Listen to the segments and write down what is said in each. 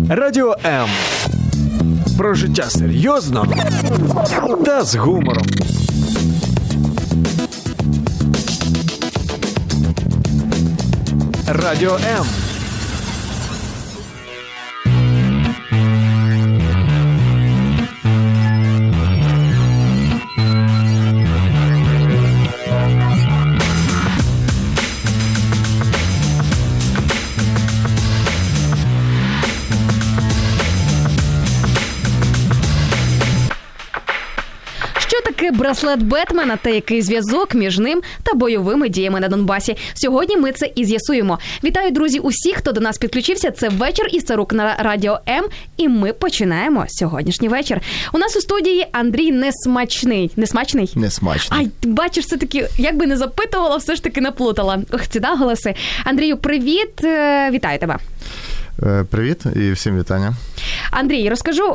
Радіо М. Про життя серйозно та з гумором. Радіо М. Браслет Бетмена та який зв'язок між ним та бойовими діями на Донбасі. Сьогодні ми це і з'ясуємо. Вітаю, друзі, усіх, хто до нас підключився. Це вечір із Царук на Радіо М. І ми починаємо сьогоднішній вечір. У нас у студії Андрій Несмачний. Несмачний? Несмачний. Ай, ти бачиш, все-таки, як би не запитувала, все ж таки наплутала. Ох, ці голоси. Андрію, привіт. Вітаю тебе. Привіт і всім вітання. Андрій,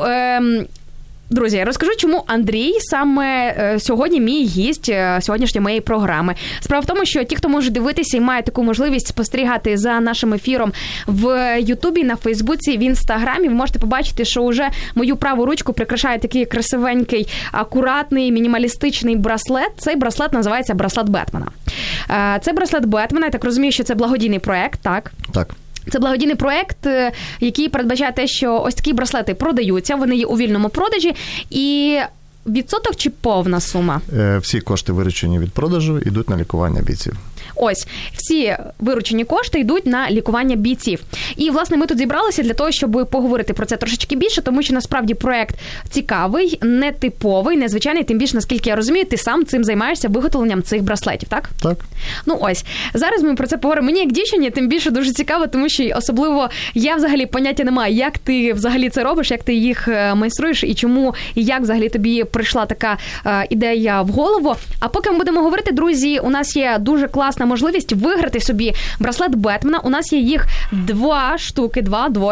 Друзі, розкажу, чому Андрій саме сьогодні мій гість сьогоднішньої моєї програми. Справа в тому, що ті, хто може дивитися і має таку можливість спостерігати за нашим ефіром в Ютубі, на Фейсбуці, в Інстаграмі, ви можете побачити, що вже мою праву ручку прикрашає такий красивенький, акуратний, мінімалістичний браслет. Цей браслет називається браслет Бетмена. Це браслет Бетмена, я так розумію, що це благодійний проект, так? Так. Це благодійний проект, який передбачає те, що ось такі браслети продаються, вони є у вільному продажі, і відсоток чи повна сума? Всі кошти, виручені від продажу, йдуть на лікування бійців. Ось, всі виручені кошти йдуть на лікування бійців. І, власне, ми тут зібралися для того, щоб поговорити про це трошечки більше, тому що, насправді, проект цікавий, нетиповий, незвичайний, тим більше, наскільки я розумію, ти сам цим займаєшся виготовленням цих браслетів, так? Так. Ну, ось, зараз ми про це поговоримо. Мені, як дівчині, тим більше дуже цікаво, тому що, особливо, я взагалі поняття не маю, як ти взагалі це робиш, як ти їх майструєш, і чому, і як взагалі тобі прийшла така ідея в голову. А поки ми будемо говорити, друзі, у нас є дуже класна можливість виграти собі браслет Бетмена. У нас є їх два штуки.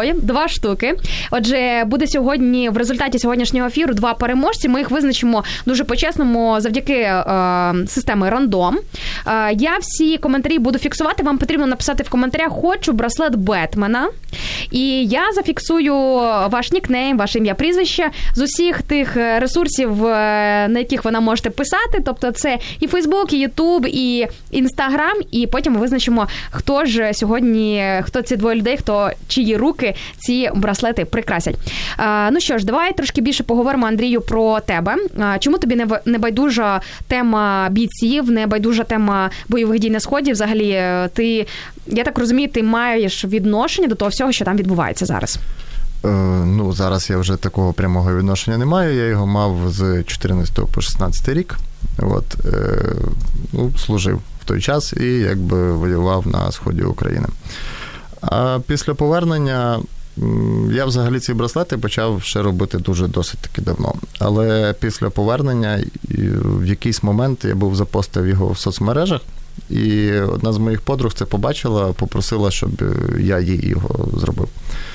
Отже, буде сьогодні, в результаті сьогоднішнього ефіру, два переможці. Ми їх визначимо дуже по-чесному завдяки системі рандом. Я всі коментарі буду фіксувати. Вам потрібно написати в коментарях «Хочу браслет Бетмена». І я зафіксую ваш нікнейм, ваше ім'я, прізвище з усіх тих ресурсів, на яких ви нам можете писати. Тобто це і Фейсбук, і Ютуб, і Інстаграм. І потім ми визначимо, хто ж сьогодні, хто ці двоє людей, чиї руки ці браслети прикрасять. Ну що ж, давай трошки більше поговоримо, Андрію, про тебе. Чому тобі не байдужа тема бійців, не байдужа тема бойових дій на Сході? Взагалі, я так розумію, ти маєш відношення до того всього, що там відбувається зараз? Зараз я вже такого прямого відношення не маю. Я його мав з 14 по 16 рік. Служив в той час і якби воював на сході України. А після повернення я взагалі ці браслети почав ще робити досить таки давно. Але після повернення в якийсь момент я був запостив його в соцмережах, і одна з моїх подруг це побачила, попросила, щоб я їй його зробив.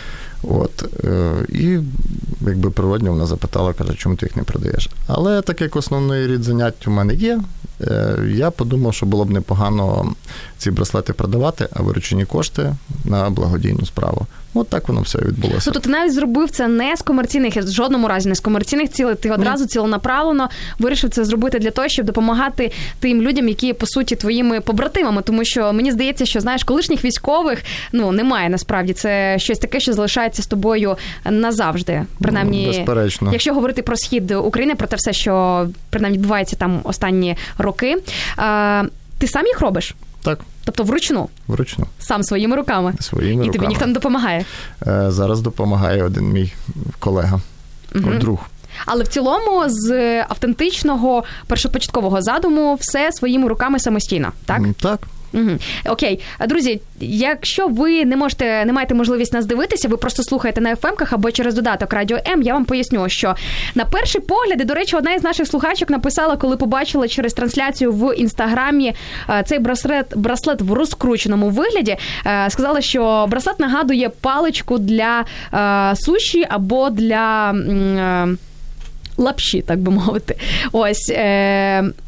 І якби природньо вона запитала, каже, чому ти їх не продаєш. Але так як основний рід занять у мене є, я подумав, що було б непогано ці браслети продавати, а виручені кошти на благодійну справу. От так воно все відбулося. Тобто ти навіть зробив це не з комерційних, в жодному разі не з комерційних цілей, ти одразу ціленаправлено вирішив це зробити для того, щоб допомагати тим людям, які, по суті, твоїми побратимами. Тому що мені здається, що, знаєш, колишніх військових, немає насправді. Це щось таке, що залишається з тобою назавжди. Принаймні, безперечно. Якщо говорити про схід України, про те все, що, принаймні, відбувається там останні роки. Ти сам їх робиш? Так. Тобто вручну? Вручну. Сам своїми руками? Своїми руками. І тобі ніхто не допомагає? Зараз допомагає один мій колега, друг. Але в цілому з автентичного першопочаткового задуму все своїми руками самостійно, так? Так. Угу. Окей. Друзі, якщо ви не маєте можливість нас дивитися, ви просто слухаєте на FM-ках або через додаток Радіо М, я вам поясню, що на перший погляд, і, до речі, одна із наших слухачок написала, коли побачила через трансляцію в Інстаграмі цей браслет в розкрученому вигляді, сказала, що браслет нагадує паличку для суші або для лапші, так би мовити. Ось,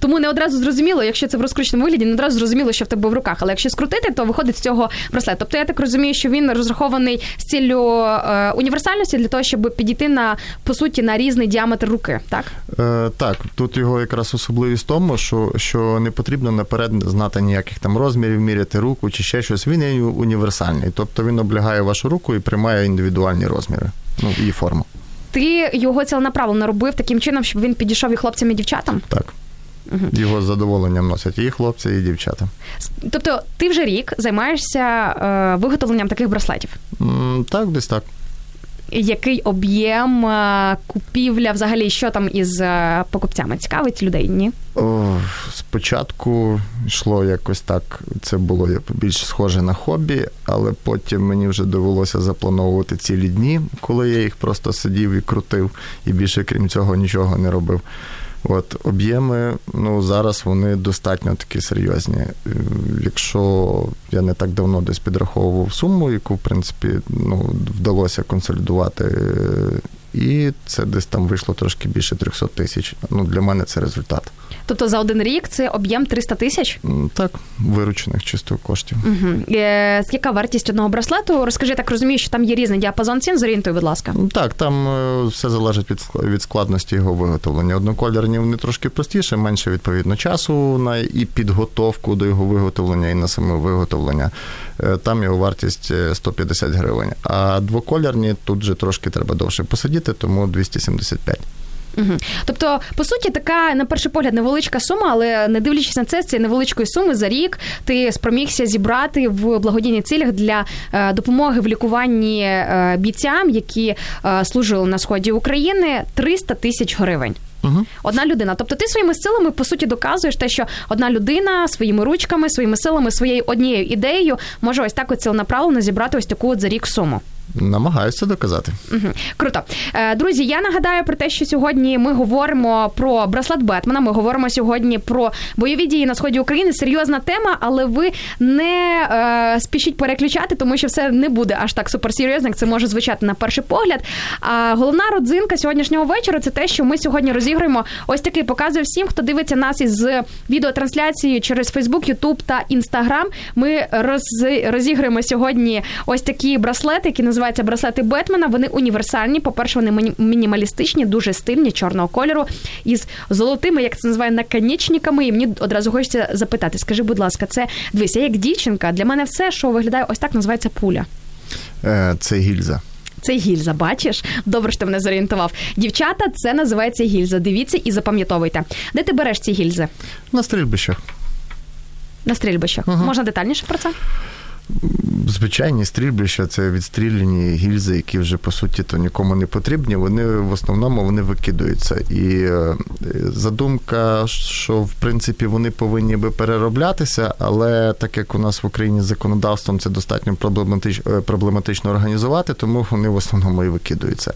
Тому не одразу зрозуміло, якщо це в розкрученому вигляді, не одразу зрозуміло, що в тебе в руках. Але якщо скрутити, то виходить з цього браслет. Тобто я так розумію, що він розрахований з ціллю універсальності для того, щоб підійти по суті, на різний діаметр руки, так? Так, тут його якраз особливість в тому, що не потрібно наперед знати ніяких там розмірів, міряти руку чи ще щось. Він є універсальний. Тобто він облягає вашу руку і приймає індивідуальні розміри, і форму. Ти його ціленаправленно робив таким чином, щоб він підійшов і хлопцям, і дівчатам? Так. Його з задоволенням носять і хлопці, і дівчата. Тобто ти вже рік займаєшся виготовленням таких браслетів? Так, десь так. Який об'єм, купівля, взагалі, що там із покупцями? Цікавить людей, ні? Спочатку йшло якось так, це було більш схоже на хобі, але потім мені вже довелося заплановувати цілі дні, коли я їх просто сидів і крутив, і більше, крім цього, нічого не робив. Об'єми, зараз вони достатньо такі серйозні. Якщо я не так давно десь підраховував суму, яку, в принципі, вдалося консолідувати, і це десь там вийшло трошки більше 300 тисяч. Для мене це результат. Тобто за один рік це об'єм 300 тисяч? Так, виручених чисто коштів. Угу. Яка вартість одного браслету? Розкажи, так розумію, що там є різний діапазон цін, зорієнтуй, будь ласка. Так, там все залежить від складності його виготовлення. Однокольорні вони трошки простіше, менше, відповідно, часу на і підготовку до його виготовлення, і на саме виготовлення. Там його вартість 150 гривень. А двокольорні тут же трошки треба довше посидіти, тому 275. Угу. Тобто, по суті, така, на перший погляд, невеличка сума, але не дивлячись на це, з цієї невеличкої суми за рік ти спромігся зібрати в благодійних цілях для допомоги в лікуванні бійцям, які служили на сході України, 300 тисяч гривень. Угу. Одна людина. Тобто ти своїми силами, по суті, доказуєш те, що одна людина своїми ручками, своїми силами, своєю однією ідеєю може ось так ціленаправленно зібрати ось таку за рік суму. Намагаюся доказати. Угу. Круто. Друзі, я нагадаю про те, що сьогодні ми говоримо про браслет Бетмена, ми говоримо сьогодні про бойові дії на сході України. Серйозна тема, але ви не спішіть переключати, тому що все не буде аж так суперсерйозно, як це може звучати на перший погляд. А головна родзинка сьогоднішнього вечора – це те, що ми сьогодні розіграємо ось такий, показую всім, хто дивиться нас із відеотрансляцією через Facebook, YouTube та Instagram. Ми розіграємо сьогодні ось такі браслети, які називаються браслети Бетмена. Вони універсальні. По-перше, вони мінімалістичні, дуже стильні, чорного кольору, із золотими, як це називає, наконечниками. І мені одразу хочеться запитати, скажи, будь ласка, це, дивись, я як дівчинка, для мене все, що виглядає ось так, називається пуля. Це гільза. Це гільза, бачиш? Добре, що ти мене зорієнтував. Дівчата, це називається гільза. Дивіться і запам'ятовуйте. Де ти береш ці гільзи? На стрільбищах. На стрільбищах. Угу. Можна детальніше про це? Звичайні стрільбища – це відстріляні гільзи, які вже, по суті, то нікому не потрібні. Вони, в основному, вони викидаються. І задумка, що, в принципі, вони повинні би перероблятися, але так як у нас в Україні з законодавством це достатньо проблематично організувати, тому вони в основному і викидаються.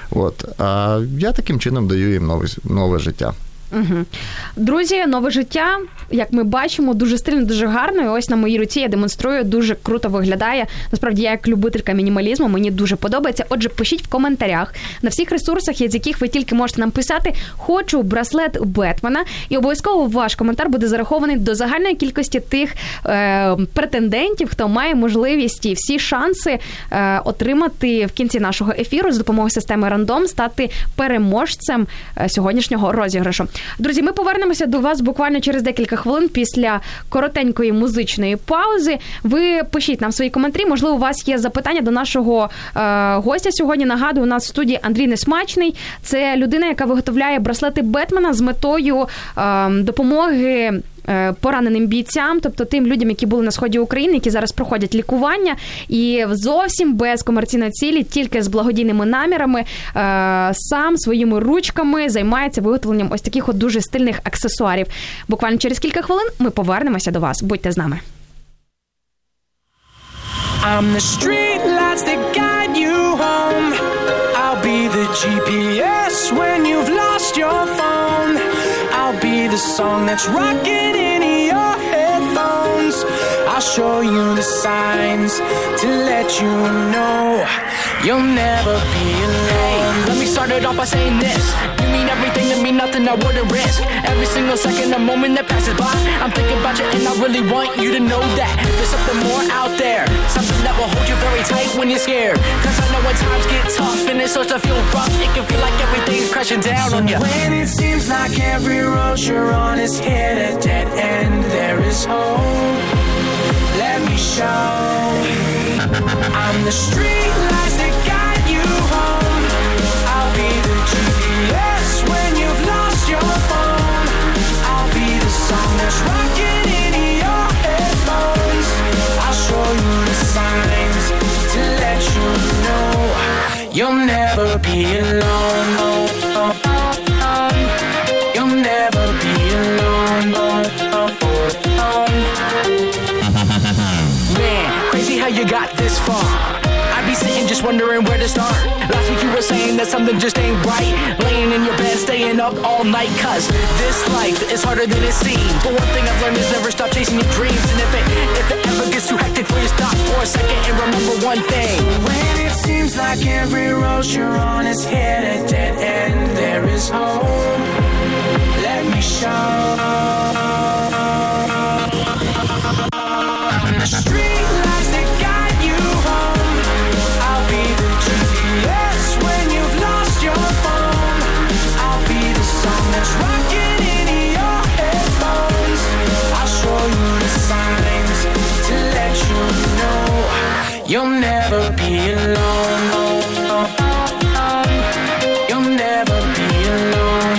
А я таким чином даю їм нове життя. Угу. Друзі, нове життя, як ми бачимо, дуже стильно, дуже гарно. І ось на моїй руці я демонструю, дуже круто виглядає. Насправді, я як любителька мінімалізму, мені дуже подобається. Отже, пишіть в коментарях на всіх ресурсах, з яких ви тільки можете нам писати «Хочу браслет Бетмена». І обов'язково ваш коментар буде зарахований до загальної кількості тих претендентів, хто має можливість і всі шанси отримати в кінці нашого ефіру з допомогою системи рандом, стати переможцем сьогоднішнього розіграшу. Друзі, ми повернемося до вас буквально через декілька хвилин після коротенької музичної паузи. Ви пишіть нам свої коментарі, можливо, у вас є запитання до нашого гостя сьогодні. Нагадую, у нас в студії Андрій Несмачний. Це людина, яка виготовляє браслети Бетмена з метою допомоги пораненим бійцям, тобто тим людям, які були на сході України, які зараз проходять лікування, і зовсім без комерційної цілі, тільки з благодійними намірами, сам своїми ручками займається виготовленням ось таких от дуже стильних аксесуарів. Буквально через кілька хвилин ми повернемося до вас. Будьте з нами. I'm the street lights that guide you home. I'll be the GPS when you've lost your phone. I'll be the song that's rocking in your headphones. I'll show you the signs to let you know You'll never be alone. Let me start it off by saying this. You mean everything to me, nothing I wouldn't risk. Every single second, a moment that passes by, I'm thinking about you and I really want you to know that there's something more out there. Something that will hold you very tight when you're scared. Cause I know when times get tough and it starts to feel rough, it can feel like everything's crashing down on you. When it seems like every road you're on is hit a dead end, there is hope. Let me show. I'm the street lights that guide you home. I'll be the GPS when you've lost your phone. I'll be the song that's rocking in your headphones. I'll show you the signs to let you know you'll never be alone. You'll never be alone. Man, crazy how you got this far. I'd be sitting just wondering where to start. Last week you were saying that something just ain't right. Laying in your bed, staying up all night. Cause this life is harder than it seems. But one thing I've learned is never stop chasing your dreams. And if it ever gets too hectic for you, stop for a second and remember one thing. When it seems like every road you're on is hit a dead end, there is hope. Let me show. The street lights that guide you home. I'll be the GPS when you've lost your phone. I'll be the song that's rocking in your headphones. I'll show you the signs to let you know you'll never be alone. You'll never be alone.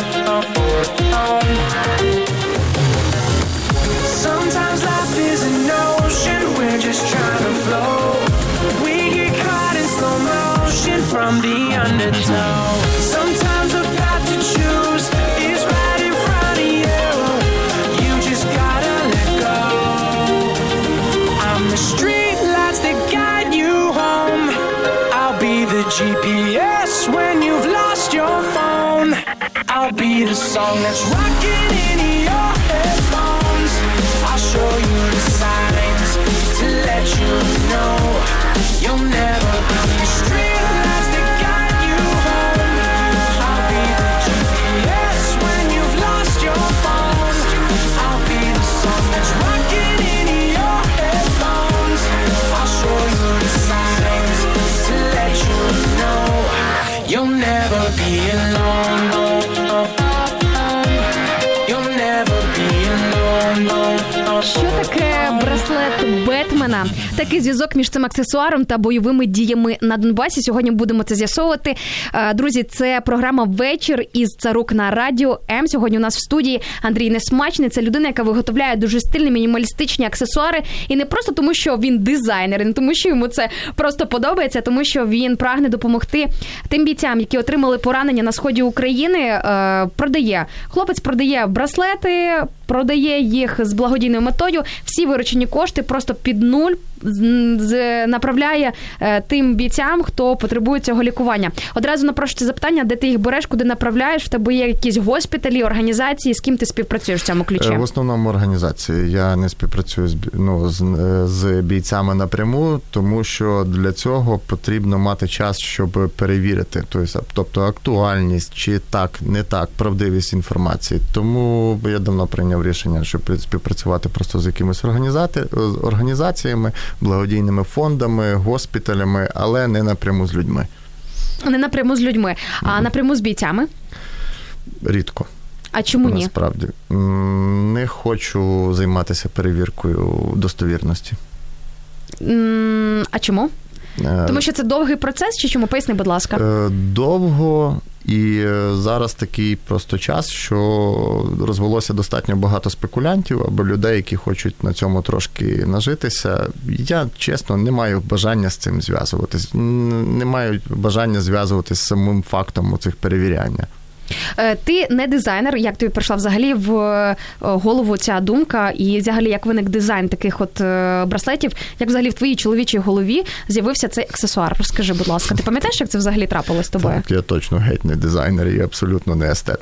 Sometimes life is an ocean, we're just trying to float. We get caught in slow motion from the undertow. Sometimes the path to choose is right in front of you. You just gotta let go. I'm the street lights that guide you home. I'll be the GPS when you've lost your phone. I'll be the song that's rocking in your headphones. I'll show you the signs to let you know you'll never be the street lights that guide you home. I'll be the GPS when you've lost your phone. I'll be the song that's rocking in your headphones. I'll show you the signs to let you know you'll never be alone. You'll never be alone. Що таке браслет Бетмена? Такий зв'язок між цим аксесуаром та бойовими діями на Донбасі. Сьогодні будемо це з'ясовувати. Друзі, це програма «Вечір» із «Царук» на Радіо М. Сьогодні у нас в студії Андрій Несмачний. Це людина, яка виготовляє дуже стильні, мінімалістичні аксесуари. І не просто тому, що він дизайнер, і не тому, що йому це просто подобається, а тому, що він прагне допомогти тим бійцям, які отримали поранення на сході України. Хлопець продає браслети, продає їх з благодійною метою. Всі виручені кошти просто під нуль направляє тим бійцям, хто потребує цього лікування. Одразу напрошується запитання, де ти їх береш, куди направляєш? В тебе є якісь госпіталі, організації, з ким ти співпрацюєш в цьому ключі? В основному організації. Я не співпрацюю з бійцями напряму, тому що для цього потрібно мати час, щоб перевірити, тобто актуальність, чи так, не так, правдивість інформації. Тому я давно прийняв рішення, щоб співпрацювати просто з якимись організаціями, благодійними фондами, госпіталями, але не напряму з людьми. Не напряму з людьми, а напряму з бійцями? Рідко. А чому ні? Насправді. Не хочу займатися перевіркою достовірності. А чому? Тому що це довгий процес, чи чому? Поясни, будь ласка. Довго, і зараз такий просто час, що розвелося достатньо багато спекулянтів або людей, які хочуть на цьому трошки нажитися. Я, чесно, не маю бажання з цим зв'язуватись. Не маю бажання зв'язуватись з самим фактом цих перевіряння. Ти не дизайнер, як тобі прийшла взагалі в голову ця думка, і взагалі як виник дизайн таких от браслетів, як взагалі в твоїй чоловічій голові з'явився цей аксесуар? Розкажи, будь ласка, ти пам'ятаєш, як це взагалі трапилось з тобою? Так, я точно геть не дизайнер і абсолютно не естет.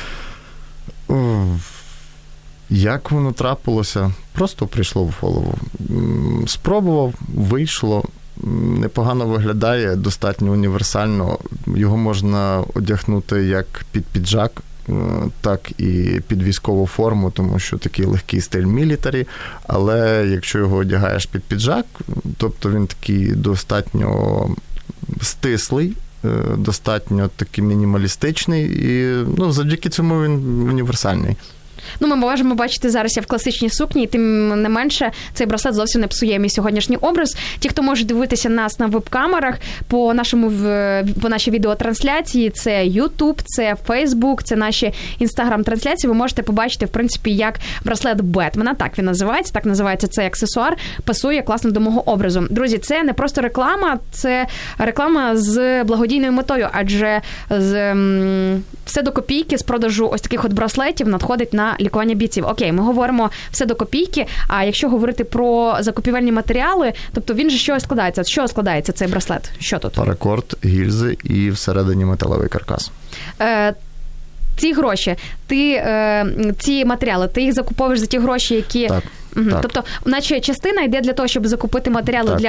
Як воно трапилося? Просто прийшло в голову. Спробував, вийшло. непогано виглядає, достатньо універсально. Його можна одягнути як під піджак, так і під військову форму, тому що такий легкий стиль мілітарі, але якщо його одягаєш під піджак, тобто він такий достатньо стислий, достатньо такий мінімалістичний і завдяки цьому він універсальний. Ми можемо бачити зараз я в класичній сукні, і тим не менше цей браслет зовсім не псує мій сьогоднішній образ. Ті, хто може дивитися нас на веб-камерах, по нашій відеотрансляції, це YouTube, це Facebook, це наші Instagram-трансляції, ви можете побачити, в принципі, як браслет Бетмена, так він називається, так називається цей аксесуар, пасує класно до мого образу. Друзі, це не просто реклама, це реклама з благодійною метою, адже все до копійки з продажу ось таких от браслетів надходить на лікування бійців. Окей, ми говоримо все до копійки, а якщо говорити про закупівельні матеріали, тобто він же що складається? З чого складається цей браслет? Що тут? Паракорд, гільзи і всередині металевий каркас. Ці гроші, ці матеріали, ти їх закуповуєш за ті гроші, які... Так. Угу. Так. Тобто, наче частина йде для того, щоб закупити матеріали так. для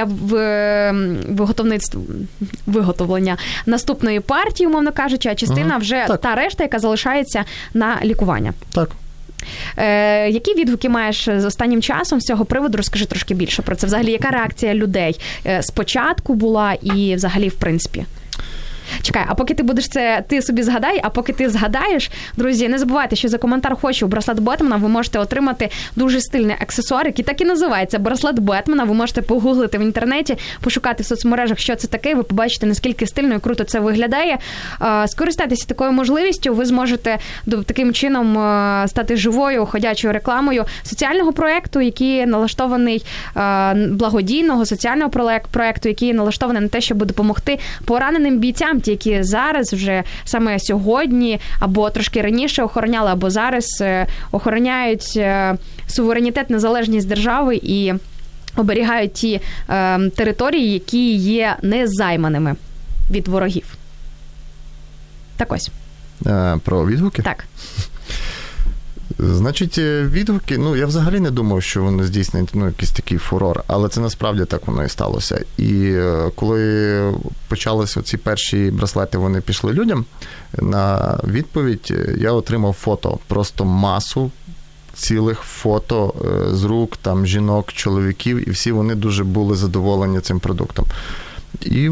виготовлення наступної партії, умовно кажучи, а частина вже та решта, яка залишається на лікування. Так. Які відгуки маєш з останнім часом з цього приводу? Розкажи трошки більше про це. Взагалі, яка реакція людей спочатку була і взагалі, в принципі? Чекай, а поки ти будеш це, ти собі згадай, а поки ти згадаєш, друзі, не забувайте, що за коментар «Хочу браслет Бетмена» ви можете отримати дуже стильний аксесуар, який так і називається «Браслет Бетмена». Ви можете погуглити в інтернеті, пошукати в соцмережах, що це таке, і ви побачите, наскільки стильно і круто це виглядає. Скористайтеся такою можливістю, ви зможете таким чином стати живою, ходячою рекламою соціального проєкту, який налаштований, благодійного соціального проєкту, який налаштований на те, щоб допомогти пораненим бійцям, ті, які зараз вже саме сьогодні або трошки раніше охороняли, або зараз охороняють суверенітет, незалежність держави і оберігають ті території, які є незайманими від ворогів. Так ось. Про відгуки? Так. Значить, відгуки, я взагалі не думав, що вони здійснять якийсь такий фурор, але це насправді так воно і сталося. І коли почалися ці перші браслети, вони пішли людям, на відповідь я отримав фото, просто масу цілих фото з рук, там, жінок, чоловіків, і всі вони дуже були задоволені цим продуктом. І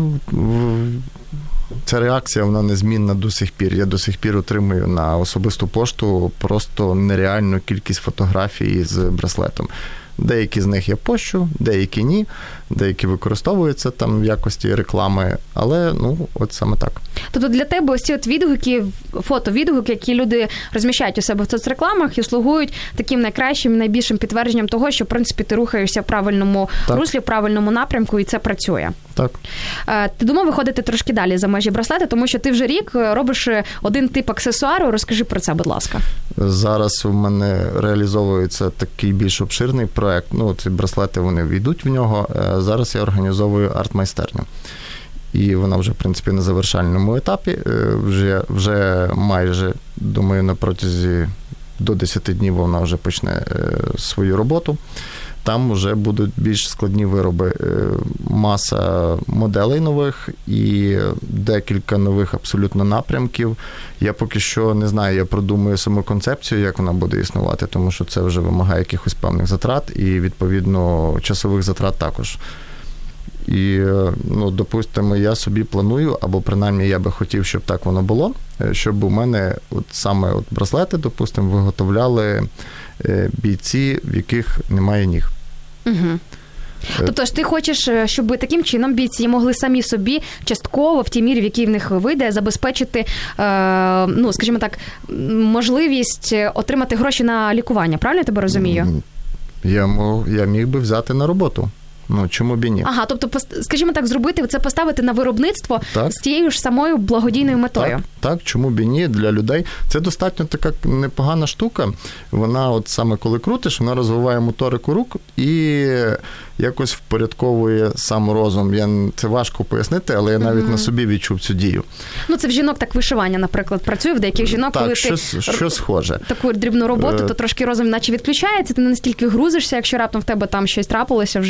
ця реакція, вона незмінна до сих пір. Я до сих пір отримую на особисту пошту просто нереальну кількість фотографій з браслетом. Деякі з них я пощу, деякі ні, деякі використовуються там в якості реклами, але, от саме так. Тобто для тебе ось ці от відгуки, фото-відгуки, які люди розміщають у себе в соцрекламах і слугують таким найкращим, найбільшим підтвердженням того, що, в принципі, ти рухаєшся в правильному руслі, в правильному напрямку, і це працює. Так. Ти думав виходити трошки далі за межі браслета, тому що ти вже рік робиш один тип аксесуару. Розкажи про це, будь ласка. Зараз у мене реалізовується такий більш обширний проект. Ці браслети, вони війдуть в нього. Зараз я організовую арт-майстерню. І вона вже, в принципі, на завершальному етапі. Вже майже, думаю, на протязі до 10 днів вона вже почне свою роботу. Там вже будуть більш складні вироби, маса моделей нових і декілька нових абсолютно напрямків. Я поки що не знаю, я продумую саму концепцію, як вона буде існувати, тому що це вже вимагає якихось певних затрат і, відповідно, часових затрат також. І, допустимо, я собі планую, або принаймні я би хотів, щоб так воно було, щоб у мене саме браслети, допустимо, виготовляли бійці, в яких немає ніг. Угу. Тобто ж ти хочеш, щоб таким чином бійці могли самі собі частково, в тій мірі, в якій в них вийде, забезпечити, скажімо так, можливість отримати гроші на лікування. Правильно я тебе розумію? Я міг би взяти на роботу. Чому б і ні? Ага, тобто, скажімо так, зробити це, поставити на виробництво з тією ж самою благодійною метою. Так, чому б і ні, для людей. Це достатньо така непогана штука. Вона саме коли крутиш, вона розвиває моторику рук і якось впорядковує сам розум. Це важко пояснити, але я навіть на собі відчув цю дію. Це в жінок так вишивання, наприклад, працює, в деяких жінок, так, коли що схоже. Таку дрібну роботу, то трошки розум наче відключається, ти не настільки грузишся, якщо раптом в тебе там щось трапилося в житті,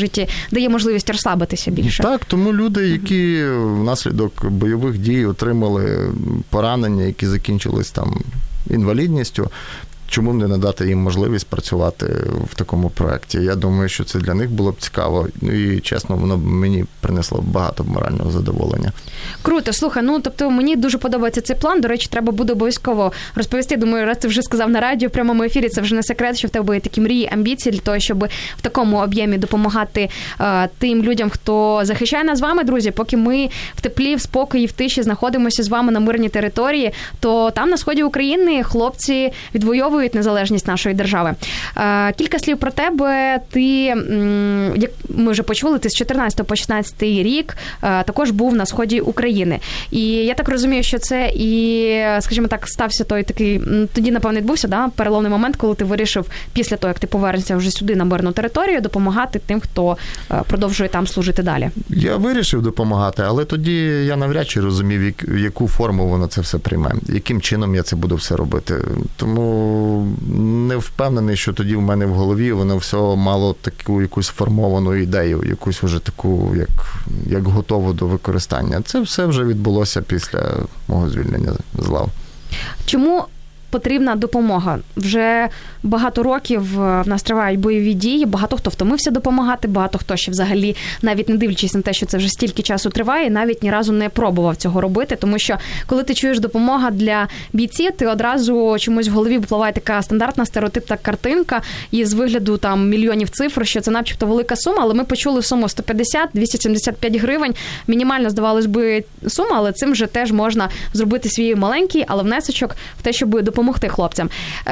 дає можливість розслабитися більше. Так, тому люди, які внаслідок бойових дій отримали поранення, які закінчились там інвалідністю, чому не надати їм можливість працювати в такому проєкті? Я думаю, що це для них було б цікаво. І, чесно, воно б мені принесло багато морального задоволення. Круто. Слухай, тобто мені дуже подобається цей план. До речі, треба буде обов'язково розповісти. Думаю, раз ти вже сказав на радіо, в прямому ефірі, це вже не секрет, що в тебе є такі мрії, амбіції для того, щоб в такому об'ємі допомагати тим людям, хто захищає нас з вами, друзі. Поки ми в теплі, в спокої, в тиші знаходимося з вами на мирній території, то там на сході України хлопці відвоюють незалежність нашої держави. Кілька слів про тебе. Ти, як ми вже почули, ти з 14 по 16 рік також був на сході України. І я так розумію, що це і, скажімо так, стався той такий, тоді, напевно, відбувся, переломний момент, коли ти вирішив після того, як ти повернешся вже сюди на мирну територію, допомагати тим, хто продовжує там служити далі. Я вирішив допомагати, але тоді я навряд чи розумів, яку форму воно це все прийме, яким чином я це буду все робити. Тому не впевнений, що тоді в мене в голові воно все мало таку якусь формовану ідею, якусь уже таку, як готову до використання. Це все вже відбулося після мого звільнення з лав. Чому потрібна допомога? Вже багато років в нас тривають бойові дії, багато хто втомився допомагати, багато хто ще взагалі, навіть не дивлячись на те, що це вже стільки часу триває, навіть ні разу не пробував цього робити, тому що коли ти чуєш допомога для бійців, ти одразу чомусь в голові випливає така стандартна стереотипна картинка із вигляду там мільйонів цифр, що це начебто велика сума, але ми почули суму 150-275 гривень. Мінімально, здавалось би, сума, але цим вже теж можна зробити свій маленький, але внесочок в те, щоб допомогти хлопцям.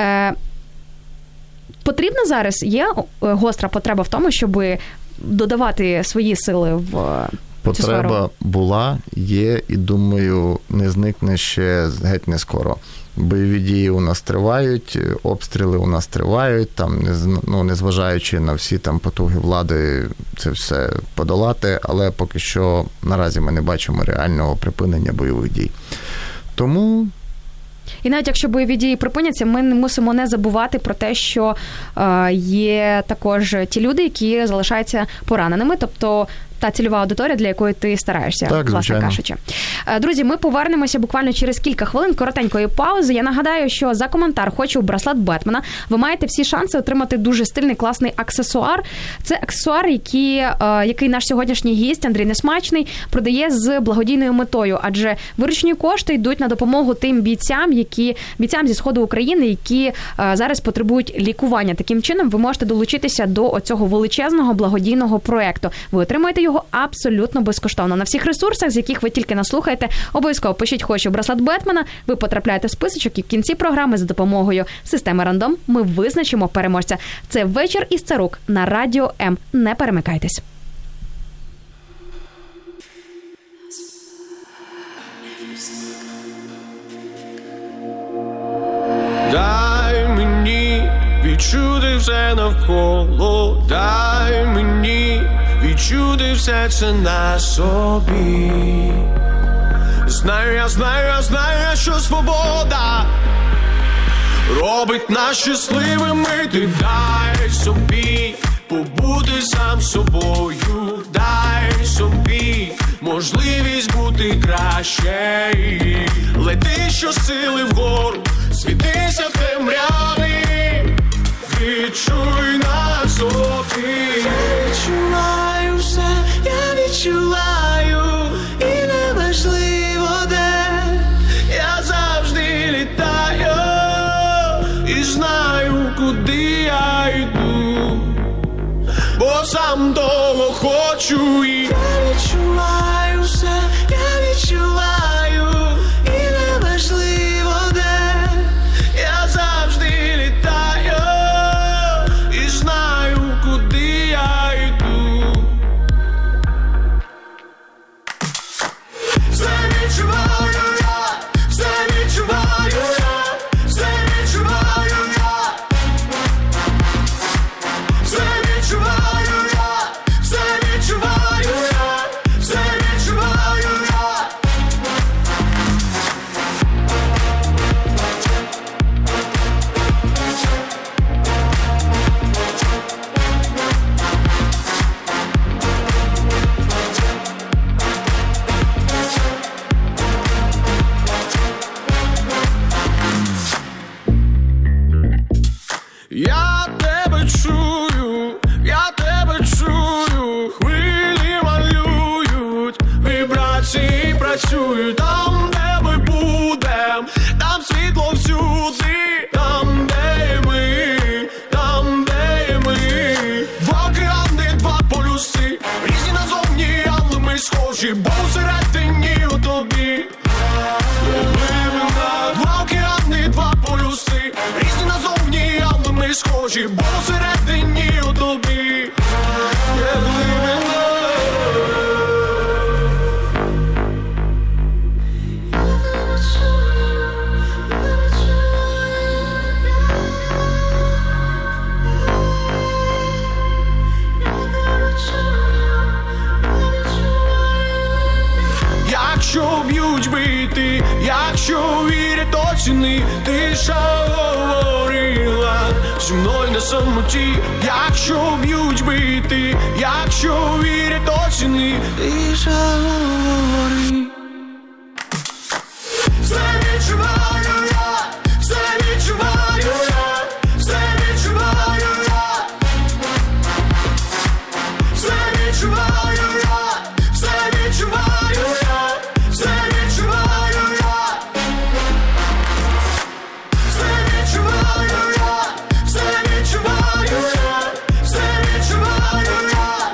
Потрібно зараз, є гостра потреба в тому, щоб додавати свої сили в цю сферу? Потреба була, є і, думаю, не зникне ще геть не скоро. Бойові дії у нас тривають, обстріли у нас тривають, там, незважаючи на всі там потуги влади це все подолати, але поки що наразі ми не бачимо реального припинення бойових дій. Тому... І навіть якщо бойові дії припиняться, ми мусимо не забувати про те, що є також ті люди, які залишаються пораненими, тобто та цільова аудиторія, для якої ти стараєшся, так, власне кажучи. Друзі, ми повернемося буквально через кілька хвилин, коротенької паузи. Я нагадаю, що за коментар «Хочу браслет Бетмена» ви маєте всі шанси отримати дуже стильний, класний аксесуар. Це аксесуар, який наш сьогоднішній гість Андрій Несмачний продає з благодійною метою, адже виручені кошти йдуть на допомогу тим бійцям зі Сходу України, які зараз потребують лікування. Таким чином, ви можете долучитися до цього величезного благодійного проекту. Ви отримаєте його абсолютно безкоштовно. На всіх ресурсах, з яких ви тільки нас слухаєте, обов'язково пишіть «Хочу браслет Бетмена», ви потрапляєте в списочок, і в кінці програми за допомогою системи «Рандом» ми визначимо переможця. Це «Вечір із Царук» на Радіо М. Не перемикайтесь. Дай мені відчути все навколо, дай мені відчути все це на собі. Знаю, що свобода робить нас щасливими. Ти дай собі побути сам собою, дай собі можливість бути краще. Лети щосили вгору, світися в темряві, відчуй на собі. Я відчуваю все, я відчуваю, і неважливо де, я завжди літаю, і знаю, куди я йду, бо сам того хочу. І я відчуваю все, я відчуваю, і неважливо де, я завжди літаю, і знаю, куди я йду, там, де ми будем, там світло всюди, там, де ми, там, де ми. Два океани, два полюси, різні назовні, але ми схожі, бо всередині у тобі. Два океани, два полюси, різні назовні, але ми схожі, бо всередині у тобі. Якщо б'ють бити, якщо вірять оціни, ти ж говорила зі мною на самоті. Якщо б'ють бити, якщо вірять оціни, ти ж говори. Все відчуваю я, все відчуваю я, все відчуваю я, все відчуваю я, все відчуваю я. Все відчуваю я, все відчуваю я, все відчуваю я, все відчуваю я,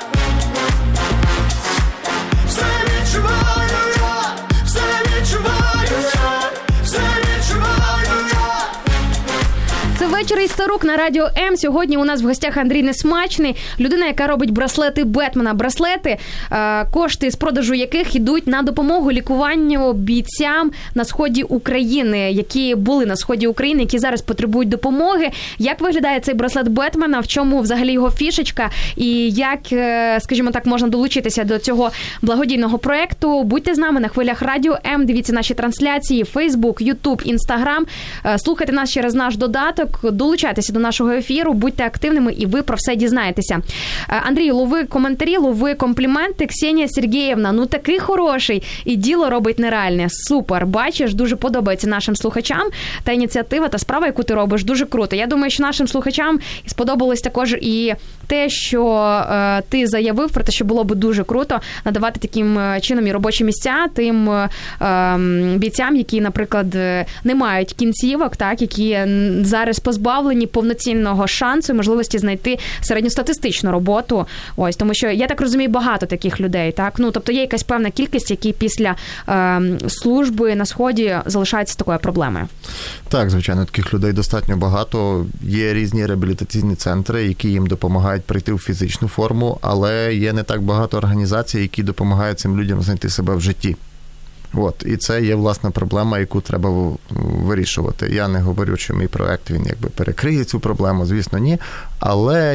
все відчуваю я, все відчуваю я, все відчуваю я. Це вечір із Старук на Радіо М. Сьогодні у нас в гостях Андрій Несмачний, людина, яка робить браслети Бетмена. Браслети, кошти з продажу яких йдуть на допомогу лікуванню бійцям на сході України, які були на сході України, які зараз потребують допомоги. Як виглядає цей браслет Бетмена, в чому взагалі його фішечка і як, скажімо так, можна долучитися до цього благодійного проєкту? Будьте з нами на хвилях Радіо М, дивіться наші трансляції, Фейсбук, Ютуб, Інстаграм, слухайте нас через наш додаток, долучайтеся до нашого ефіру, будьте активними і ви про все дізнаєтеся. Андрій, лови коментарі, лови компліменти. Ксенія Сергіївна, ну такий хороший і діло робить нереальне. Супер, бачиш, дуже подобається нашим слухачам та ініціатива, та справа, яку ти робиш, дуже круто. Я думаю, що нашим слухачам сподобалось також і те, що ти заявив про те, що було б дуже круто надавати таким чином і робочі місця тим бійцям, які, наприклад, не мають кінцівок, так, які зараз позбавлені повноцінного шансу і можливості знайти середньостатистичну роботу. Ось, тому що, я так розумію, багато таких людей, так? Ну, тобто є якась певна кількість, які після служби на Сході залишаються з такою проблемою. Так, звичайно, таких людей достатньо багато. Є різні реабілітаційні центри, які їм допомагають прийти в фізичну форму, але є не так багато організацій, які допомагають цим людям знайти себе в житті. От, і це є, власне, проблема, яку треба вирішувати. Я не говорю, що мій проект, він якби перекриє цю проблему, звісно, ні, але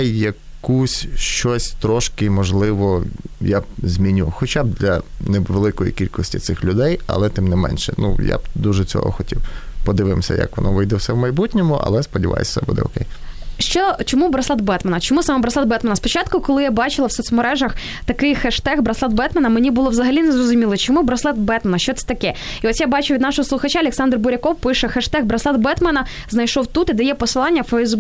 щось трошки, можливо, я б зміню. Хоча б для невеликої кількості цих людей, але тим не менше. Ну, я б дуже цього хотів. Подивимося, як воно вийде все в майбутньому, але сподіваюся, все буде окей. Чому браслет Бетмена? Чому саме браслет Бетмена? Спочатку, коли я бачила в соцмережах такий хештег «Браслет Бетмена», мені було взагалі не зрозуміло, чому браслет Бетмена, що це таке. І ось я бачу від нашого слухача, Олександр Буряков пише хештег «Браслет Бетмена», знайшов тут і дає посилання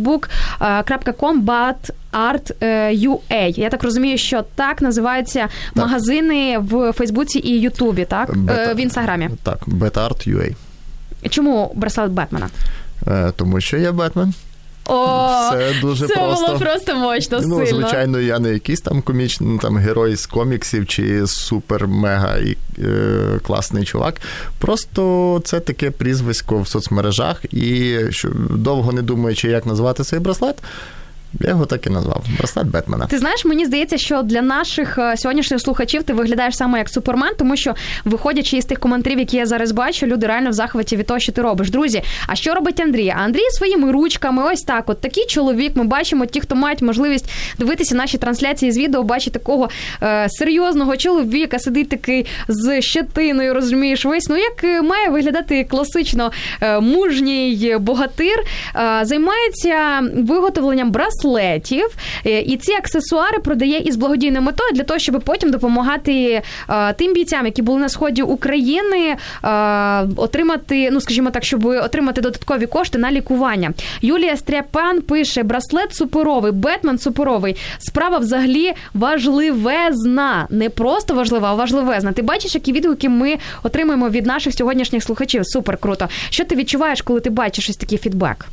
facebook.com/art.ua. Я так розумію, що так називаються магазини в Фейсбуці і Ютубі, так? В Інстаграмі. Так, betart.ua. Чому браслет Бетмена? Тому що я Бетмен. О, це дуже це просто. Було просто мощно, сильно. Ну, звичайно, я не якийсь там комічний там герой з коміксів чи супер-мега класний чувак. Просто це таке прізвисько в соцмережах, і довго не думаючи, як назвати цей браслет, я його так і назвав. Браслет Бетмена. Ти знаєш, мені здається, що для наших сьогоднішніх слухачів ти виглядаєш саме як Супермен, тому що, виходячи із тих коментарів, які я зараз бачу, люди реально в захваті від того, що ти робиш. Друзі, а що робить Андрій? Андрій своїми ручками, ось так от. Такий чоловік, ми бачимо, ті, хто мають можливість дивитися наші трансляції з відео, бачить такого серйозного чоловіка, сидить такий з щетиною, розумієш, весь. Ну, як має виглядати класично мужній богатир, займається виготовленням браслетів, браслетів. І ці аксесуари продає із благодійною метою для того, щоб потім допомагати тим бійцям, які були на сході України, отримати, ну, скажімо так, щоб отримати додаткові кошти на лікування. Юлія Стряпан пише: браслет суперовий, Бетмен суперовий. Справа взагалі важливезна. Не просто важлива, а важливезна. Ти бачиш, які відгуки ми отримуємо від наших сьогоднішніх слухачів? Супер круто. Що ти відчуваєш, коли ти бачиш ось такий фідбек?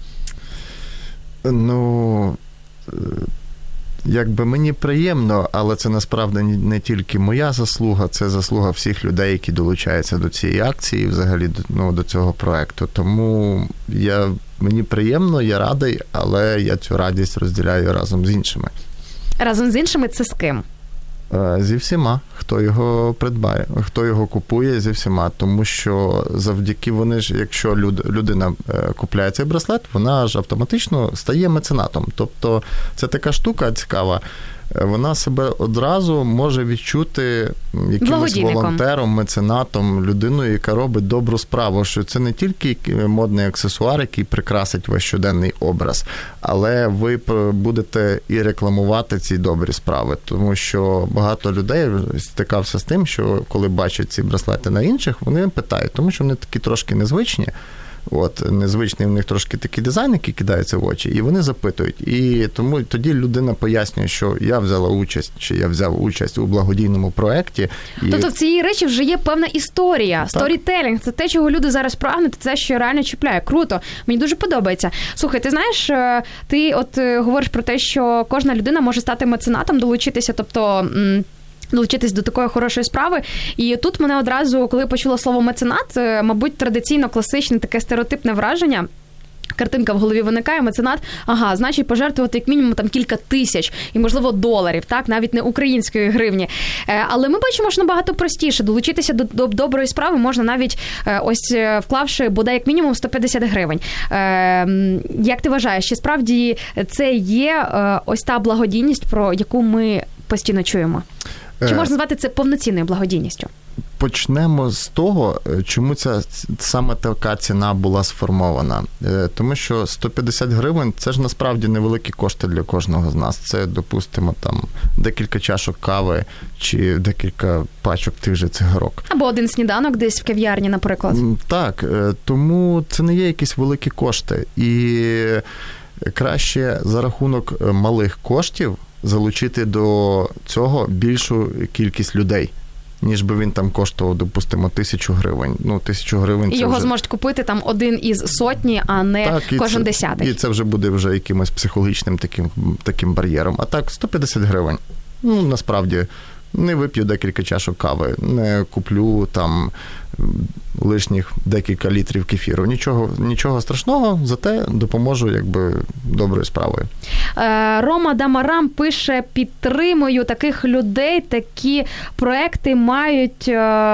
Ну, якби мені приємно, але це насправді не тільки моя заслуга, це заслуга всіх людей, які долучаються до цієї акції, взагалі до цього проекту. Тому мені приємно, я радий, але я цю радість розділяю разом з іншими. Разом з іншими це з ким? Зі всіма, хто його придбає, хто його купує, зі всіма. Тому що завдяки вони ж, якщо людина купляє цей браслет, вона ж автоматично стає меценатом. Тобто це така штука цікава. Вона себе одразу може відчути якимось волонтером, меценатом, людиною, яка робить добру справу, що це не тільки модний аксесуар, який прикрасить ваш щоденний образ, але ви будете і рекламувати ці добрі справи, тому що багато людей стикався з тим, що коли бачать ці браслети на інших, вони питають, тому що вони такі трошки незвичні. Незвичний в них трошки такий дизайн, який кидається в очі, і вони запитують. І тому тоді людина пояснює, що я взяла участь, чи я взяв участь у благодійному проєкті. Тобто в цій речі вже є певна історія, сторітелінг. Це те, чого люди зараз прагнуть, це що реально чіпляє. Круто. Мені дуже подобається. Слухай, ти знаєш, ти говориш про те, що кожна людина може стати меценатом, долучитися, тобто долучитись до такої хорошої справи. І тут мене одразу, коли почула слово меценат, мабуть, традиційно класичне таке стереотипне враження. Картинка в голові виникає, меценат, значить пожертвувати як мінімум там кілька тисяч і, можливо, доларів, так, навіть не української гривні. Але ми бачимо, що набагато простіше. Долучитися до доброї справи можна навіть ось вклавши бодай як мінімум 150 гривень. Як ти вважаєш, чи справді це є ось та благодійність, про яку ми постійно чуємо? Чи можна назвати це повноцінною благодійністю? Почнемо з того, чому ця саме така ціна була сформована. Тому що 150 гривень – це ж насправді невеликі кошти для кожного з нас. Це, допустимо, там декілька чашок кави чи декілька пачок тих же цигарок. Або один сніданок десь в кав'ярні, наприклад. Так, тому це не є якісь великі кошти. І краще за рахунок малих коштів залучити до цього більшу кількість людей, ніж би він там коштував, допустимо, 1000 гривень. 1000 гривень це і його вже зможуть купити там один із сотні, а не кожен десятий. І це вже буде вже якимось психологічним таким бар'єром. А так, 150 гривень. Насправді, не вип'ю декілька чашок кави, не куплю там лишніх декілька літрів кефіру. Нічого страшного, зате допоможу доброю справою. Рома Дамарам пише: підтримую таких людей, такі проекти мають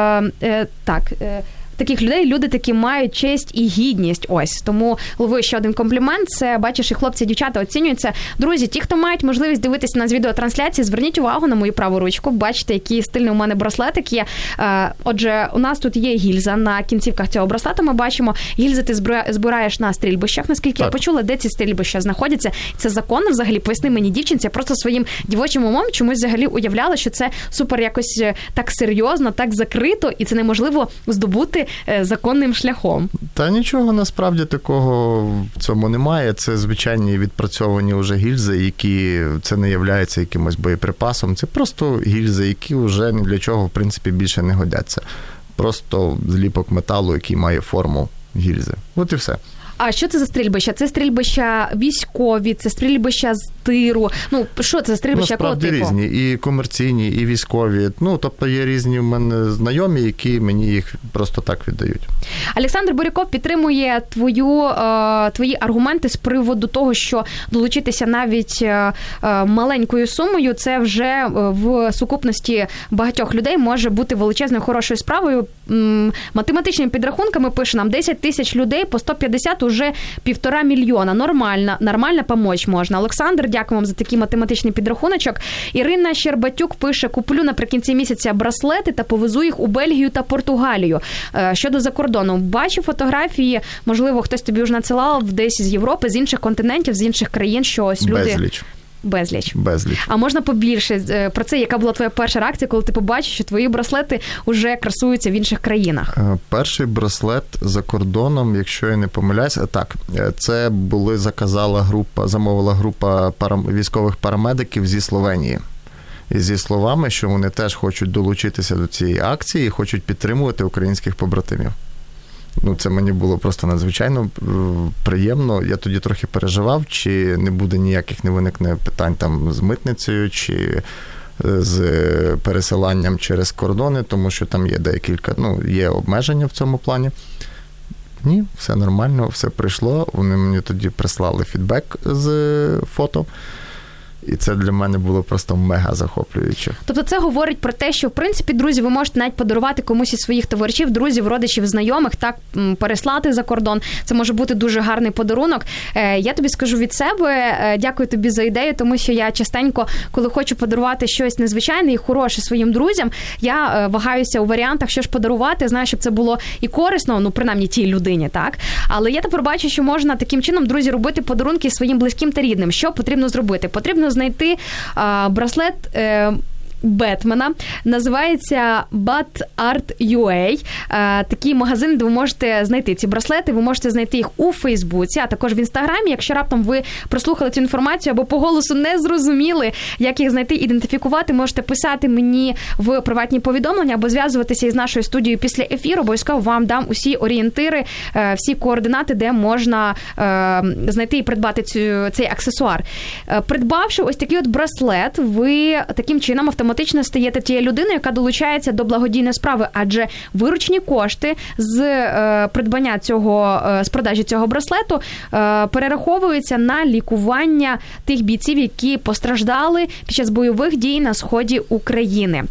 таких людей, люди такі мають честь і гідність. Ось. Тому ловив ще один комплімент. Це, бачиш, і хлопці, і дівчата оцінюються. Друзі, ті, хто мають можливість дивитися нас відеотрансляції, зверніть увагу на мою праву ручку. Бачите, який стильний у мене браслетик є. Отже, у нас тут є гільза на кінцівках цього браслету. Ми бачимо, гільзи ти збираєш на стрільбищах. Наскільки я почула, де ці стрільбища знаходяться. Це законно взагалі? Поясни мені, дівчинці. Я просто своїм дівочим умом чомусь взагалі уявляла, що це супер якось так серйозно, так закрито, і це неможливо здобути законним шляхом. Та нічого насправді такого в цьому немає. Це звичайні відпрацьовані вже гільзи, які це не являється якимось боєприпасом. Це просто гільзи, які вже ні для чого, в принципі, більше не годяться. Просто зліпок металу, який має форму гільзи. От і все. А що це за стрільбища? Це стрільбища військові, це стрільбища з тиру. Що це за стрільбища, якого типу? Насправді різні. І комерційні, і військові. Тобто є різні в мене знайомі, які мені їх просто так віддають. Олександр Буряков підтримує твої аргументи з приводу того, що долучитися навіть маленькою сумою, це вже в сукупності багатьох людей може бути величезною хорошою справою. Математичними підрахунками пише нам 10 тисяч людей по 150 уже 1,5 мільйона. Нормально помочь можна. Олександр, дякую вам за такий математичний підрахуночок. Ірина Щербатюк пише: куплю наприкінці місяця браслети та повезу їх у Бельгію та Португалію. Щодо закордону, бачу фотографії, можливо, хтось тобі вже надсилав десь з Європи, з інших континентів, з інших країн, що ось люди... Безліч. А можна побільше про це? Яка була твоя перша реакція, коли ти побачив, що твої браслети вже красуються в інших країнах? Перший браслет за кордоном, якщо я не помиляюся, так, це замовила група військових парамедиків зі Словенії. І зі словами, що вони теж хочуть долучитися до цієї акції і хочуть підтримувати українських побратимів. Це мені було просто надзвичайно приємно. Я тоді трохи переживав, чи не виникне питань там з митницею, чи з пересиланням через кордони, тому що там є є обмеження в цьому плані. Ні, все нормально, все прийшло. Вони мені тоді прислали фідбек з фото. І це для мене було просто мега захоплююче. Тобто це говорить про те, що, в принципі, друзі, ви можете навіть подарувати комусь із своїх товаришів, друзів, родичів, знайомих, так, переслати за кордон. Це може бути дуже гарний подарунок. Я тобі скажу від себе, дякую тобі за ідею, тому що я частенько, коли хочу подарувати щось незвичайне і хороше своїм друзям, я вагаюся у варіантах, що ж подарувати, знаю, щоб це було і корисно, принаймні тій людині, так? Але я тепер бачу, що можна таким чином, друзі, робити подарунки своїм близьким та рідним. Що потрібно зробити? Потрібно знайти браслет Бетмена. Називається BatArt.ua. Такий магазин, де ви можете знайти ці браслети. Ви можете знайти їх у Фейсбуці, а також в Інстаграмі. Якщо раптом ви прослухали цю інформацію або по голосу не зрозуміли, як їх знайти, ідентифікувати, можете писати мені в приватні повідомлення або зв'язуватися із нашою студією після ефіру. Обов'язково вам дам усі орієнтири, всі координати, де можна знайти і придбати цей аксесуар. Придбавши ось такий от браслет, ви таким чином автоматично стаєте тією людиною, яка долучається до благодійної справи, адже виручені кошти з придбання з продажі цього браслету перераховуються на лікування тих бійців, які постраждали під час бойових дій на сході України.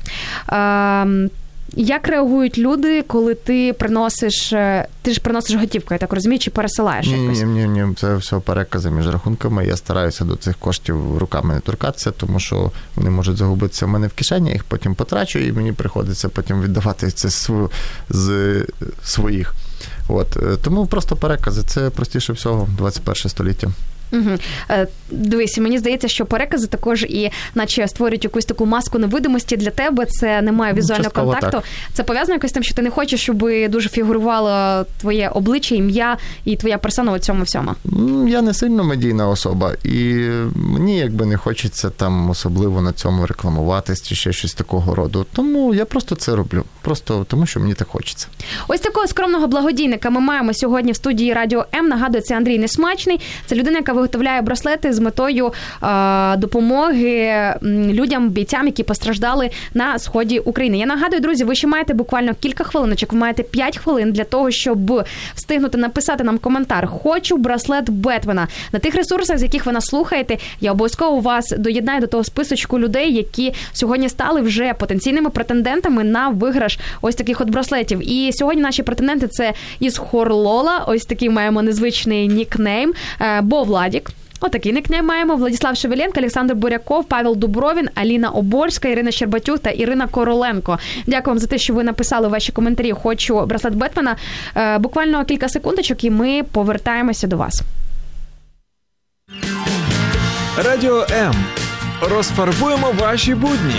Як реагують люди, коли ти ж приносиш готівку, я так розумію, чи пересилаєш якось? Ні, це все перекази між рахунками. Я стараюся до цих коштів руками не торкатися, тому що вони можуть загубитися в мене в кишені, я їх потім потрачу, і мені приходиться потім віддавати це з своїх. Тому просто перекази, це простіше всього, 21 століття. Угу. Дивись, мені здається, що перекази також і наче створюють якусь таку маску невидимості для тебе, це немає візуального контакту. Так. Це пов'язано якось з тим, що ти не хочеш, щоб дуже фігурувало твоє обличчя, ім'я і твоя персона у цьому всьому? Я не сильно медійна особа, і мені не хочеться там особливо на цьому рекламуватись чи ще щось такого роду. Тому я просто це роблю. Просто тому, що мені так хочеться. Ось такого скромного благодійника ми маємо сьогодні в студії Радіо М. Нагадую, це Андрій Несмачний. Це людина, яка виготовляє браслети з метою допомоги людям, бійцям, які постраждали на сході України. Я нагадую, друзі, ви ще маєте буквально кілька хвилиночок, ви маєте 5 хвилин для того, щоб встигнути написати нам коментар. Хочу браслет Бетмена. На тих ресурсах, з яких ви нас слухаєте, я обов'язково вас доєднаю до того списочку людей, які сьогодні стали вже потенційними претендентами на виграш ось таких от браслетів. І сьогодні наші претенденти – це із Хорлола, ось такий маємо незвичний нікнейм, Бо Владік. Отакий никнейм маємо. Владислав Шевеленко, Олександр Буряков, Павел Дубровін, Аліна Обольська, Ірина Щербатюк та Ірина Короленко. Дякую вам за те, що ви написали ваші коментарі «Хочу браслет Бетмена». Буквально кілька секундочок і ми повертаємося до вас. Радіо М. Розфарбуємо ваші будні.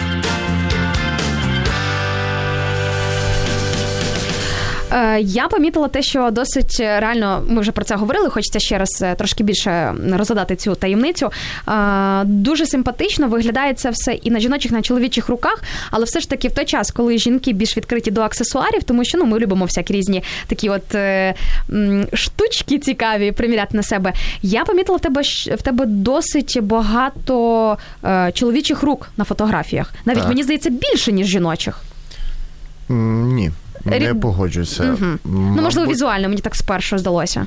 Я помітила те, що досить реально, ми вже про це говорили, хочеться ще раз трошки більше розгадати цю таємницю. Дуже симпатично виглядає це все і на жіночих, на чоловічих руках, але все ж таки в той час, коли жінки більш відкриті до аксесуарів, тому що ми любимо всякі різні такі от штучки цікаві приміряти на себе. Я помітила в тебе досить багато чоловічих рук на фотографіях. Навіть, мені здається, більше, ніж жіночих. Ні. Не погоджуюся. Угу. Можливо, візуально, мені так спершу здалося.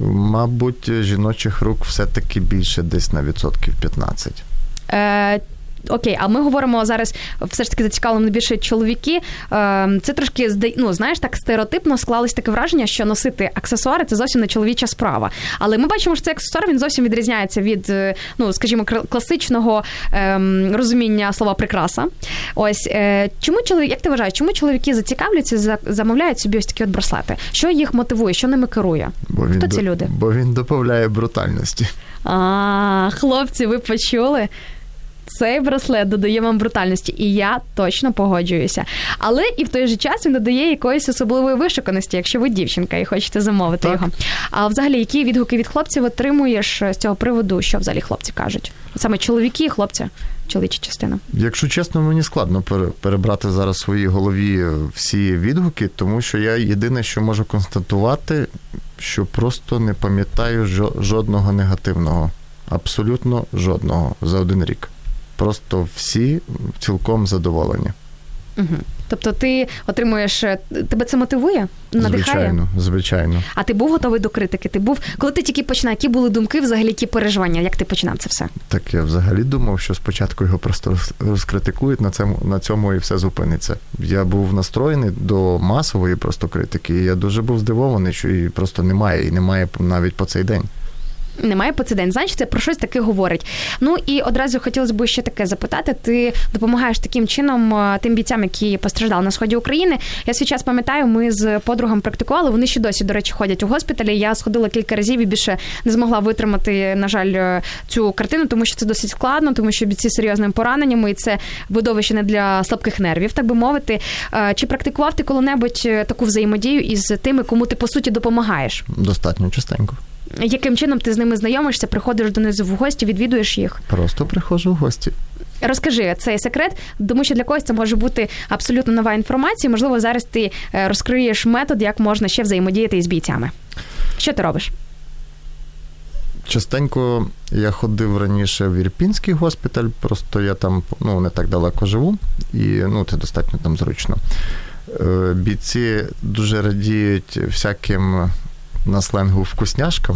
Мабуть, жіночих рук все-таки більше десь на 15%. окей, а ми говоримо зараз, все ж таки зацікавлені більше чоловіки. Це трошки, знаєш, так стереотипно склалось таке враження, що носити аксесуари – це зовсім не чоловіча справа. Але ми бачимо, що цей аксесуар, він зовсім відрізняється від, скажімо, класичного розуміння слова «прикраса». Ось, як ти вважаєш, чому чоловіки зацікавляться, замовляють собі ось такі от браслети? Що їх мотивує, що ними керує? Хто ці люди? Бо він додає брутальності. Хлопці, ви почули? Цей браслет додає вам брутальності, і я точно погоджуюся. Але і в той же час він додає якоїсь особливої вишуканості, якщо ви дівчинка і хочете замовити його. А взагалі, які відгуки від хлопців отримуєш з цього приводу? Що взагалі хлопці кажуть? Саме чоловіки і хлопці, чоловіча частина. Якщо чесно, мені складно перебрати зараз в своїй голові всі відгуки, тому що я єдине, що можу констатувати, що просто не пам'ятаю жодного негативного. Абсолютно жодного за один рік. Просто всі цілком задоволені. Угу. Тобто ти отримуєш... Тебе це мотивує? Надихає? Звичайно. А ти був готовий до критики? Коли ти тільки починав, які були думки, взагалі, які переживання? Як ти починав це все? Так я взагалі думав, що спочатку його просто розкритикують, на цьому і все зупиниться. Я був настроєний до масової просто критики, і я дуже був здивований, що її просто немає навіть по цей день. Немає по цей день. Значить, це про щось таке говорить. Ну, і одразу хотілося б ще таке запитати. Ти допомагаєш таким чином тим бійцям, які постраждали на сході України. Я свій час пам'ятаю, ми з подругами практикували. Вони ще досі, до речі, ходять у госпіталі. Я сходила кілька разів і більше не змогла витримати, на жаль, цю картину, тому що це досить складно, тому що бійці з серйозними пораненнями, і це видовище не для слабких нервів, так би мовити. Чи практикував ти коли-небудь таку взаємодію із тими, кому ти, по суті, допомагаєш? Достатньо частенько. Яким чином ти з ними знайомишся, приходиш до них в гості, відвідуєш їх? Просто приходжу в гості. Розкажи цей секрет, тому що для когось це може бути абсолютно нова інформація. Можливо, зараз ти розкриєш метод, як можна ще взаємодіяти із бійцями. Що ти робиш? Частенько я ходив раніше в Ірпінський госпіталь, просто я там не так далеко живу, і це достатньо там зручно. Бійці дуже радіють всяким на сленгу вкусняшкам.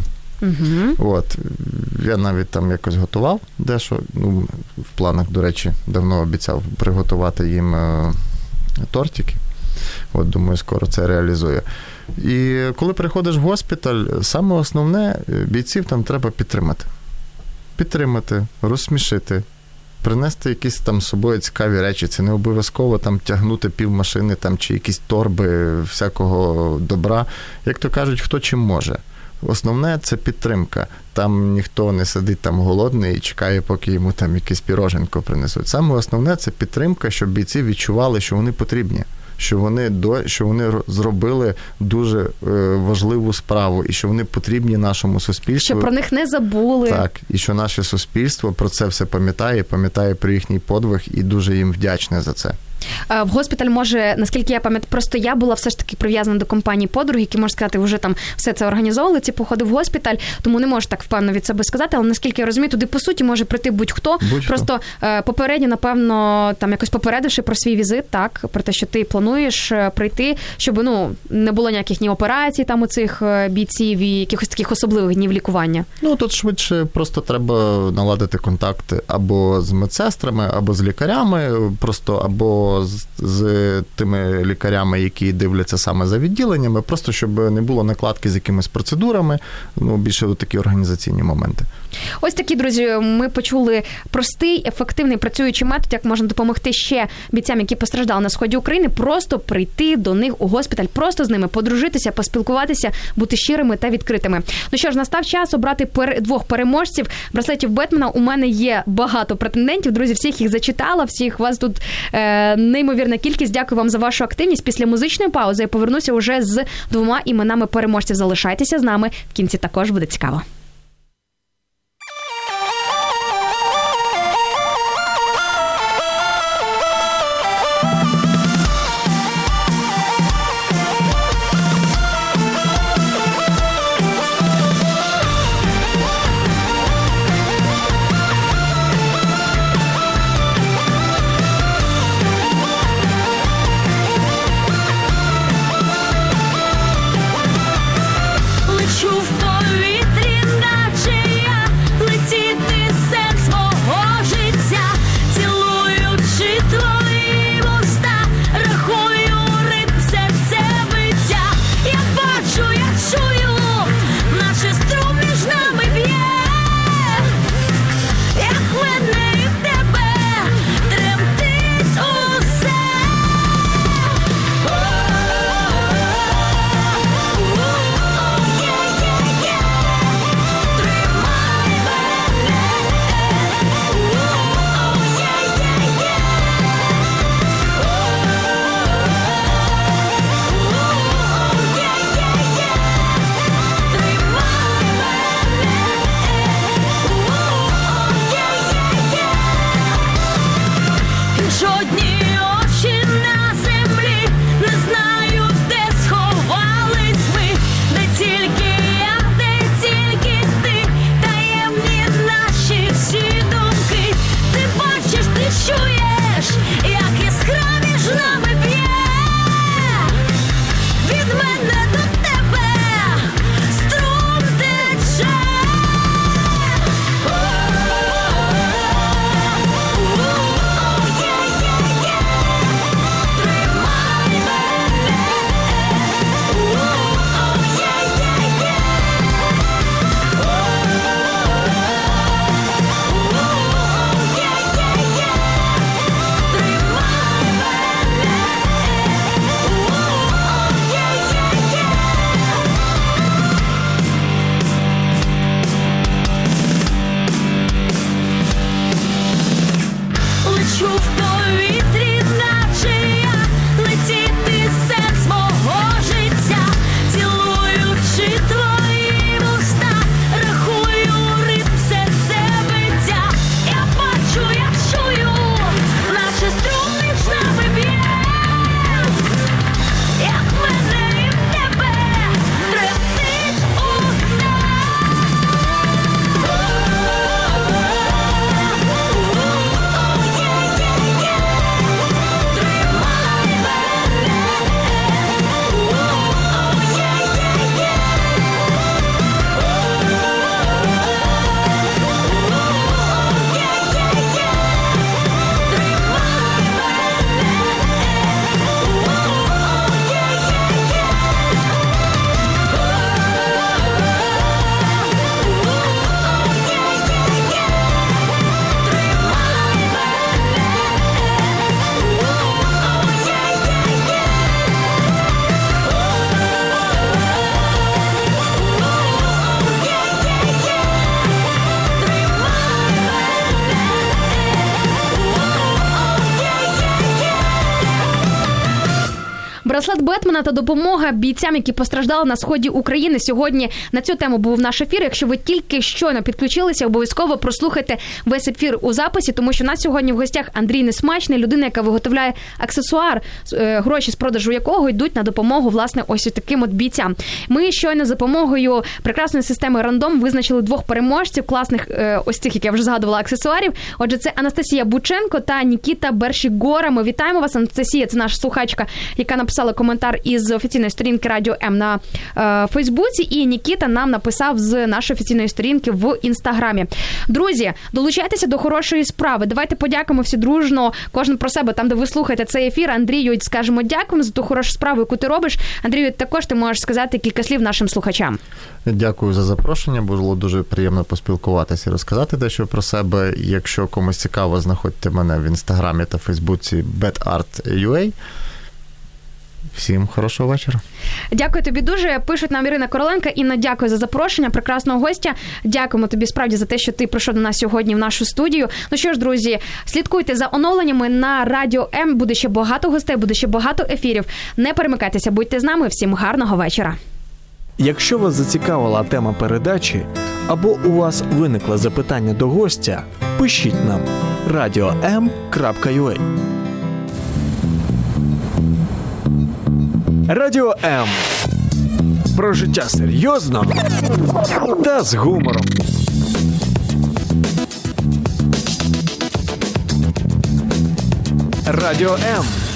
От. Я навіть там якось готував дещо. В планах, до речі, давно обіцяв приготувати їм тортики. От, думаю, скоро це реалізую. І коли приходиш в госпіталь, саме основне, бійців там треба підтримати. Підтримати, розсмішити, принести якісь там з собою цікаві речі. Це не обов'язково там тягнути півмашини там, чи якісь торби всякого добра. Як то кажуть, хто чим може. Основне – це підтримка. Там ніхто не сидить там голодний і чекає, поки йому там якесь піроженко принесуть. Саме основне – це підтримка, щоб бійці відчували, що вони потрібні. Що вони зробили дуже важливу справу і що вони потрібні нашому суспільству. Що про них не забули. Так, і що наше суспільство про це все пам'ятає про їхній подвиг і дуже їм вдячне за це. В госпіталь може, наскільки я пам'ятаю, просто я була все ж таки прив'язана до компанії подруги, які, можна сказати, вже там все це організовували, ці походи в госпіталь, тому не можу так впевнено від себе сказати, але наскільки я розумію, туди, по суті, може прийти будь-хто. Просто попередньо, напевно, там якось попередивши про свій візит, так, про те, що ти плануєш прийти, щоб, не було ніяких ні операцій там у цих бійців і якихось таких особливих днів лікування. Тут швидше просто треба наладити контакти або з медсестрами, або з лікарями, або з тими лікарями, які дивляться саме за відділеннями, просто щоб не було накладки з якимись процедурами, більше такі організаційні моменти. Ось такі, друзі, ми почули простий, ефективний, працюючий метод, як можна допомогти ще бійцям, які постраждали на сході України, просто прийти до них у госпіталь, просто з ними подружитися, поспілкуватися, бути щирими та відкритими. Ну що ж, настав час обрати двох переможців браслетів Бетмена. У мене є багато претендентів, друзі, всіх їх зачитала, всіх вас тут неймовірна кількість. Дякую вам за вашу активність. Після музичної паузи я повернуся уже з 2 іменами переможців. Залишайтеся з нами, в кінці також буде цікаво. Лечу в повітрі Браслет Бетмена та допомога бійцям, які постраждали на сході України. Сьогодні на цю тему був наш ефір. Якщо ви тільки щойно підключилися, обов'язково прослухайте весь ефір у записі, тому що у нас сьогодні в гостях Андрій Несмачний, людина, яка виготовляє аксесуар, гроші з продажу якого йдуть на допомогу, власне, ось таким от бійцям. Ми щойно за допомогою прекрасної системи рандом визначили 2 переможців класних ось цих, як я вже згадувала, аксесуарів. Отже, це Анастасія Бученко та Нікіта Бершігора. Ми вітаємо вас, Анастасія, це наша слухачка, яка написала коментар із офіційної сторінки Радіо М на Фейсбуці, і Нікіта нам написав з нашої офіційної сторінки в Інстаграмі. Друзі, долучайтеся до хорошої справи. Давайте подякуємо всі дружно, кожен про себе, там, де ви слухаєте цей ефір. Андрію, скажемо дякуємо за ту хорошу справу, яку ти робиш. Андрію, також ти можеш сказати кілька слів нашим слухачам. Дякую за запрошення, було дуже приємно поспілкуватися і розказати дещо про себе. Якщо комусь цікаво, знаходьте мене в Інстаграмі та Фейсбуці betart.ua. Всім хорошого вечора. Дякую тобі дуже. Пишуть нам Ірина Короленко. Інна, дякую за запрошення, прекрасного гостя. Дякуємо тобі справді за те, що ти прийшов до нас сьогодні в нашу студію. Ну що ж, друзі, слідкуйте за оновленнями на Радіо М. Буде ще багато гостей, буде ще багато ефірів. Не перемикайтеся, будьте з нами. Всім гарного вечора. Якщо вас зацікавила тема передачі або у вас виникло запитання до гостя, пишіть нам radio.m.ua. Радіо М. Про життя серйозно та з гумором. Радіо М.